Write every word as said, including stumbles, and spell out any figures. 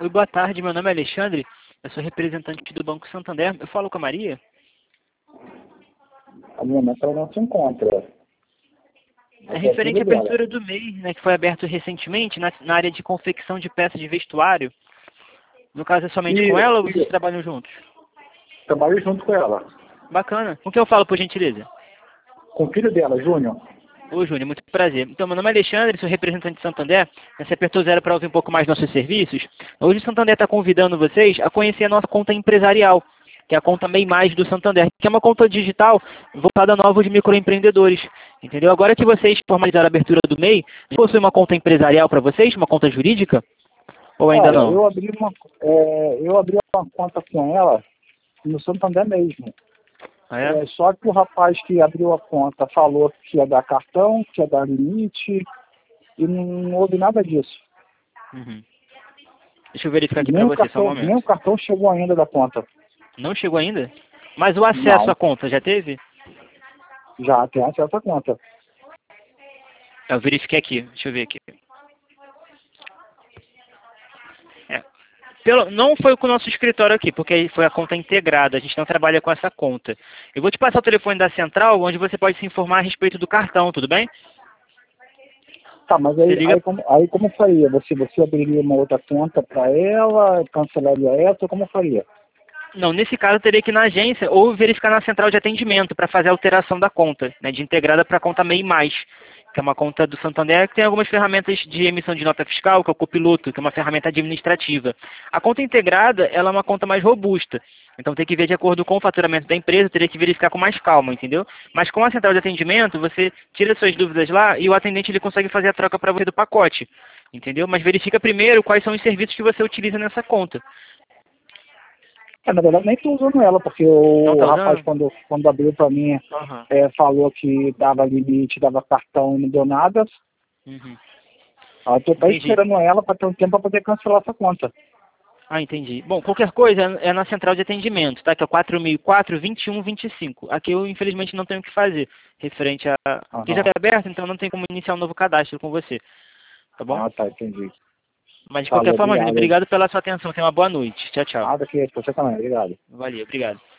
Oi, boa tarde, meu nome é Alexandre, eu sou representante do Banco Santander. Eu falo com a Maria? No momento ela não se encontra. É referente à abertura do M E I, né, que foi aberto recentemente na, na área de confecção de peças de vestuário. No caso, é somente E, com ela ou e vocês trabalham juntos? trabalho junto com ela. Bacana. Com quem eu falo, por gentileza? Com o filho dela, Júnior. Ô, Júnior, muito prazer. Então, meu nome é Alexandre, sou representante de Santander. Você apertou zero para ouvir um pouco mais nossos serviços. Hoje o Santander está convidando vocês a conhecer a nossa conta empresarial, que é a conta M E I Mais do Santander, que é uma conta digital voltada a novos microempreendedores. Entendeu? Agora que vocês formalizaram a abertura do M E I, possui uma conta empresarial para vocês, uma conta jurídica? Ou ainda Olha, não? eu abri uma, é, eu abri uma conta com ela no Santander mesmo. Ah, é? É, só que o rapaz que abriu a conta falou que ia dar cartão, que ia dar limite, e não, não houve nada disso. Uhum. Deixa eu verificar aqui Nem para o, você, só um cartão, nem o momento. cartão chegou ainda da conta. Não chegou ainda? Mas o acesso Não, à conta já teve? já tem acesso à conta. Eu verifiquei aqui, deixa eu ver aqui. É. Pelo, não foi com o nosso escritório aqui, porque foi a conta integrada, a gente não trabalha com essa conta. Eu vou te passar o telefone da central, onde você pode se informar a respeito do cartão, tudo bem? Tá, mas Você aí, liga... aí, como, aí como faria? Você, você abriria uma outra conta para ela, cancelaria essa, como faria? Não, nesse caso eu teria que ir na agência ou verificar na central de atendimento para fazer a alteração da conta, né, de integrada para a conta M E I Mais, que é uma conta do Santander que tem algumas ferramentas de emissão de nota fiscal, que é o Copiloto, que é uma ferramenta administrativa. A conta integrada, ela é uma conta mais robusta, então tem que ver de acordo com o faturamento da empresa, teria que verificar com mais calma, entendeu? Mas com a central de atendimento, você tira suas dúvidas lá e o atendente ele consegue fazer a troca para você do pacote, entendeu? Mas verifica primeiro quais são os serviços que você utiliza nessa conta. É, na verdade, nem estou usando ela, porque Não o está rapaz, usando? quando, quando abriu para mim, Aham. é, falou que dava limite, dava cartão e não deu nada. Uhum. Eu estou até Entendi. esperando ela para ter um tempo para poder cancelar essa conta. Ah, entendi. Bom, qualquer coisa é na central de atendimento, tá? Que é o quatro mil e quatro, vinte e um, vinte e cinco. Aqui eu, infelizmente, não tenho o que fazer referente a... Porque já Aham. foi aberto, então não tem como iniciar um novo cadastro com você, tá bom? Ah, tá, entendi. Mas, de qualquer Falou, forma, Júnior, obrigado aí. obrigado pela sua atenção. Tenha uma boa noite. Tchau, tchau. Nada que você também, obrigado. Valeu, obrigado.